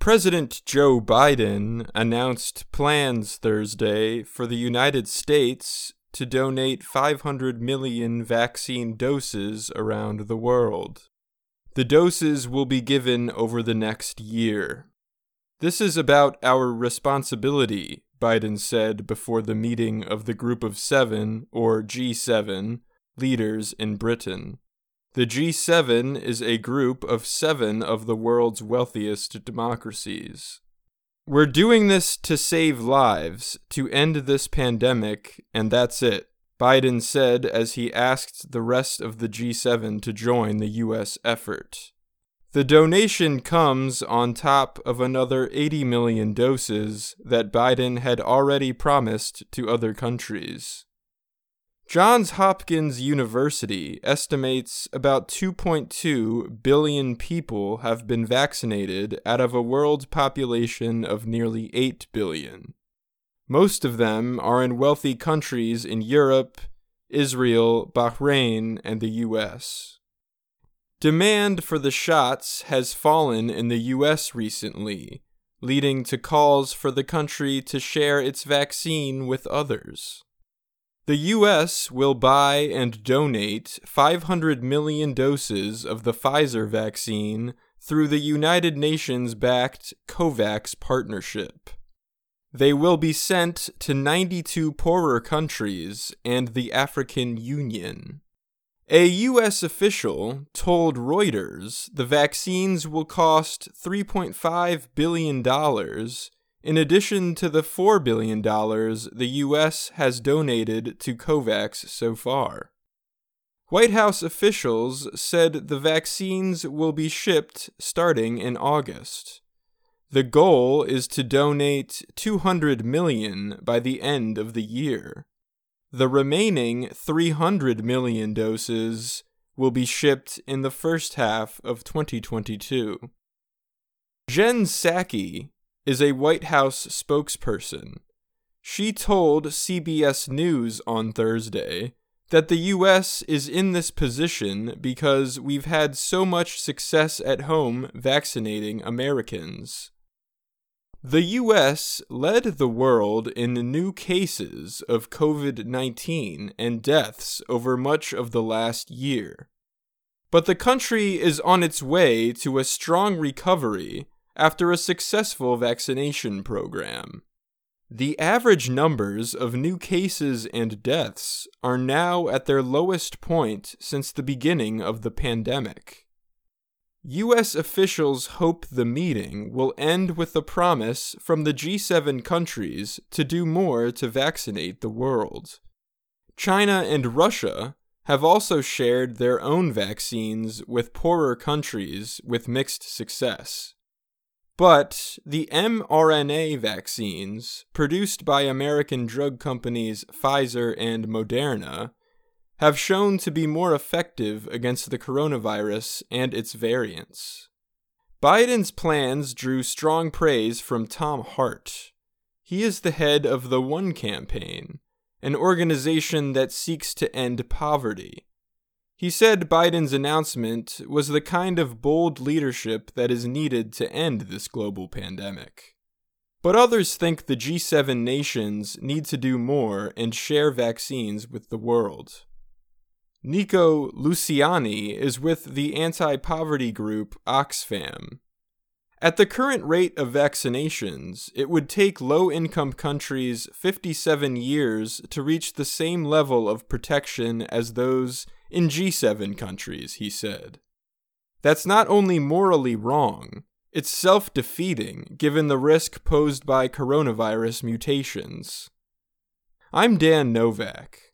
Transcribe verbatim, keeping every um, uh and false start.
President Joe Biden announced plans Thursday for the United States to donate five hundred million vaccine doses around the world. The doses will be given over the next year. This is about our responsibility, Biden said before the meeting of the Group of Seven, or G seven, leaders in Britain. The G seven is a group of seven of the world's wealthiest democracies. We're doing this to save lives, to end this pandemic, and that's it, Biden said as he asked the rest of the G seven to join the U S effort. The donation comes on top of another eighty million doses that Biden had already promised to other countries. Johns Hopkins University estimates about two point two billion people have been vaccinated out of a world population of nearly eight billion. Most of them are in wealthy countries in Europe, Israel, Bahrain, and the U S. Demand for the shots has fallen in the U S recently, leading to calls for the country to share its vaccine with others. The U S will buy and donate five hundred million doses of the Pfizer vaccine through the United Nations-backed COVAX partnership. They will be sent to ninety-two poorer countries and the African Union. A U S official told Reuters the vaccines will cost three point five billion dollars in addition to the four billion dollars the U S has donated to COVAX so far. White House officials said the vaccines will be shipped starting in August. The goal is to donate two hundred million by the end of the year. The remaining three hundred million doses will be shipped in the first half of twenty twenty-two. Jen Psaki is a White House spokesperson. She told C B S News on Thursday that the U S is in this position because we've had so much success at home vaccinating Americans. The U S led the world in new cases of covid nineteen and deaths over much of the last year. But the country is on its way to a strong recovery after a successful vaccination program. The average numbers of new cases and deaths are now at their lowest point since the beginning of the pandemic. U S officials hope the meeting will end with a promise from the G seven countries to do more to vaccinate the world. China and Russia have also shared their own vaccines with poorer countries with mixed success. But the mRNA vaccines, produced by American drug companies Pfizer and Moderna, have shown to be more effective against the coronavirus and its variants. Biden's plans drew strong praise from Tom Hart. He is the head of the One Campaign, an organization that seeks to end poverty. He said Biden's announcement was the kind of bold leadership that is needed to end this global pandemic. But others think the G seven nations need to do more and share vaccines with the world. Nico Luciani is with the anti-poverty group Oxfam. At the current rate of vaccinations, it would take low-income countries fifty-seven years to reach the same level of protection as those in G seven countries, he said. That's not only morally wrong, it's self-defeating given the risk posed by coronavirus mutations. I'm Dan Novak.